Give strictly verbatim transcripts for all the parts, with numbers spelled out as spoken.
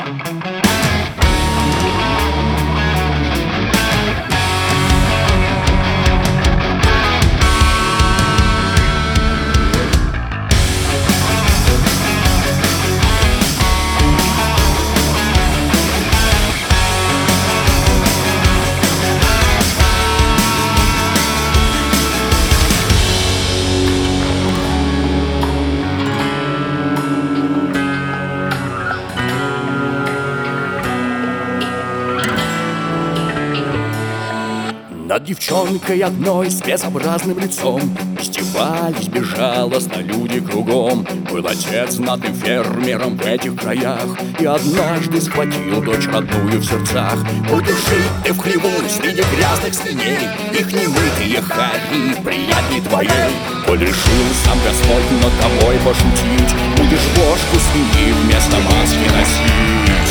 Над девчонкой одной с безобразным лицом издевались безжалостно люди кругом. Был отец знатным фермером в этих краях и однажды схватил дочь родную в сердцах. Удуши ты в хлеву среди грязных свиней, их немытые хари приятней твоей. Коль решил сам Господь над тобой пошутить, будешь бошку свиньи вместо маски носить.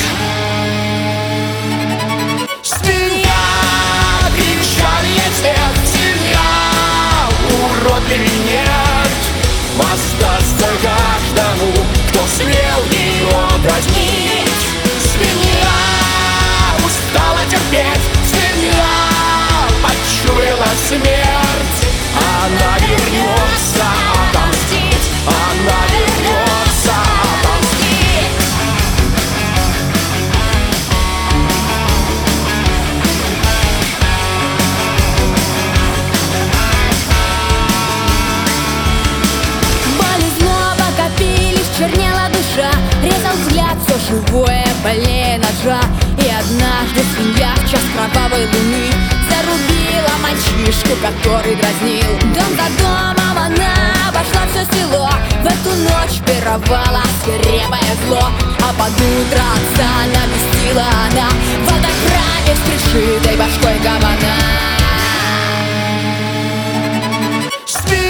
Урод или нет, воздастся каждому, кто смел ее дразнить. Свинья устала терпеть, свинья почуяла смерть. Она вернется отомстить, она вернется отомстить. Чернела душа, резал взгляд все живое более ножа. И однажды свинья в час кровавой луны зарубила мальчишку, который дразнил. Дом за домом она обошла все село, в эту ночь пировала свирепое зло. А под утро отца навестила она в водохраме с пришитой башкой кабана.